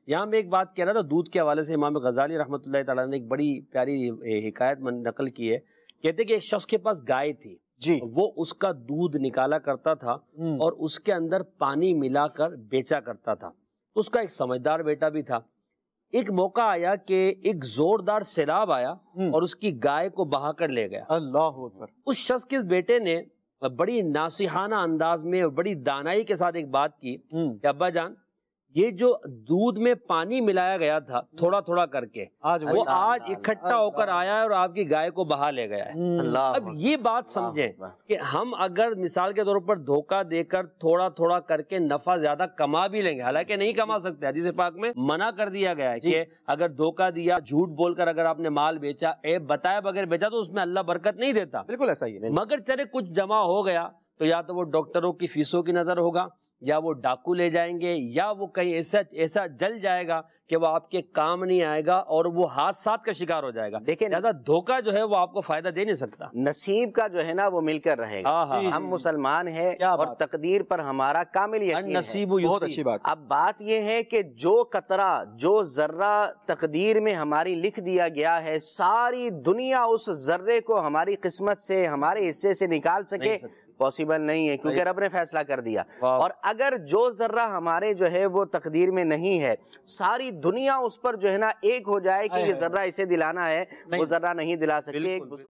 یہاں میں ایک بات کہہ رہا تھا دودھ کے حوالے سے، امام غزالی رحمۃ اللہ تعالیٰ نے ایک بڑی پیاری حکایت نقل کی ہے. کہتے کہ ایک شخص کے پاس گائے تھی جی، وہ اس کا دودھ نکالا کرتا تھا اور اس کے اندر پانی ملا کر بیچا کرتا تھا. اس کا ایک سمجھدار بیٹا بھی تھا. ایک موقع آیا کہ ایک زوردار سیلاب آیا اور اس کی گائے کو بہا کر لے گیا. اللہ اکبر. اس شخص کے بیٹے نے بڑی ناصحانہ انداز میں اور بڑی دانائی کے ساتھ ایک بات کی کہ ابا جان، یہ جو دودھ میں پانی ملایا گیا تھا تھوڑا تھوڑا کر کے، وہ آج اکٹھا ہو کر آیا ہے اور آپ کی گائے کو بہا لے گیا ہے. اب یہ بات سمجھیں کہ ہم اگر مثال کے طور پر دھوکہ دے کر تھوڑا تھوڑا کر کے نفع زیادہ کما بھی لیں گے، حالانکہ نہیں کما سکتے، حدیث پاک میں منع کر دیا گیا ہے کہ اگر دھوکہ دیا، جھوٹ بول کر اگر آپ نے مال بیچا، عیب بتائے بغیر بیچا تو اس میں اللہ برکت نہیں دیتا. بالکل ایسا ہی ہے. مگر چلے کچھ جمع ہو گیا تو یا تو وہ ڈاکٹروں کی فیسوں کی نظر ہوگا، یا وہ ڈاکو لے جائیں گے، یا وہ کہیں ایسا جل جائے گا کہ وہ آپ کے کام نہیں آئے گا اور وہ حادثات کا شکار ہو جائے گا. لہذا دھوکہ جو ہے وہ آپ کو فائدہ دے نہیں سکتا. نصیب کا جو ہے نا وہ مل کر رہے گا. ہم مسلمان ہیں اور تقدیر پر ہمارا کامل یقین ہے. بہت اچھی بات. اب بات یہ ہے کہ جو قطرہ، جو ذرہ تقدیر میں ہماری لکھ دیا گیا ہے، ساری دنیا اس ذرے کو ہماری قسمت سے، ہمارے حصے سے نکال سکے پاسبل نہیں ہے، کیونکہ رب نے فیصلہ کر دیا. اور اگر جو ذرہ ہمارے جو ہے وہ تقدیر میں نہیں ہے، ساری دنیا اس پر جو ہے نا ایک ہو جائے کہ یہ ذرہ اسے دلانا ہے، وہ ذرہ نہیں دلا سکتے.